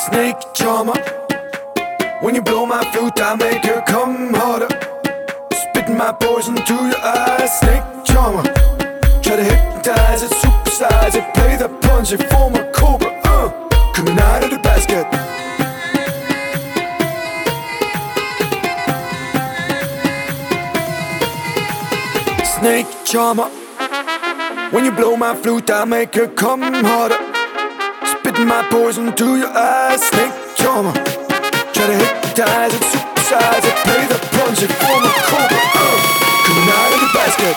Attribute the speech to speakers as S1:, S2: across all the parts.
S1: Snake charmer. When you blow my flute, I make you come harder. Spitting my poison to your eyes. Snake charmer. Try to hypnotize it, supersize it. Play the punch, it form a cobra. Coming out of the basket. Snake charmer. When you blow my flute, I make you come harder. Spitting my poison to your eyes. Snake charmer. Try to hypnotize it, supersize it. Play the punch, it form a cobra. Coming out of the basket.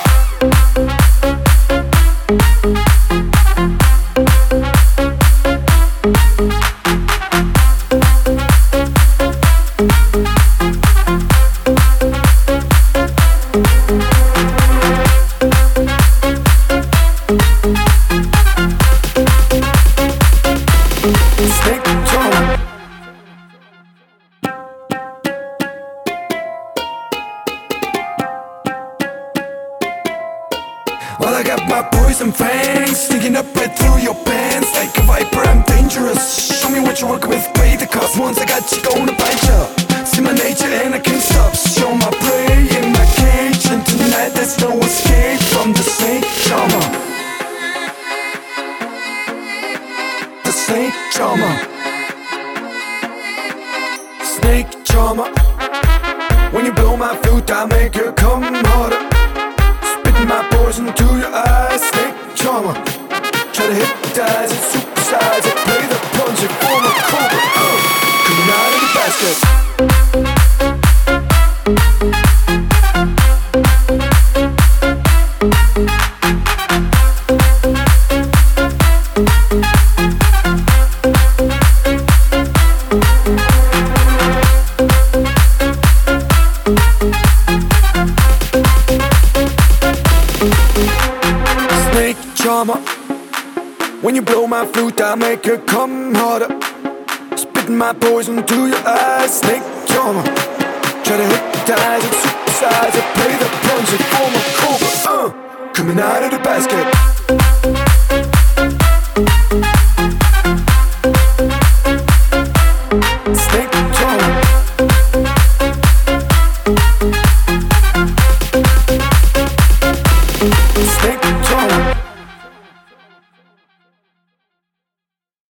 S1: Well, I got my poison fangs sneaking up right through your pants. Like a viper, I'm dangerous. Show me what you're working with, pay the cost. Once I got you, gonna bite ya. See my nature and I can't stop. Show my prey in my cage, and tonight there's no escape from the snake charmer. The snake charmer. Snake charmer. When you blow my flute, I make you come harder. Spitting my poison to your eyes. Snake charmer. Try to hypnotize it, supersize it. Play the punch, it form a cobra. Coming out of the basket. Snake charmer. When you blow my flute, I make you come harder. Spitting my poison to your eyes. Snake charmer. Try to hypnotize it, supersize it. Play the punch, it form a cobra. Coming out of the basket.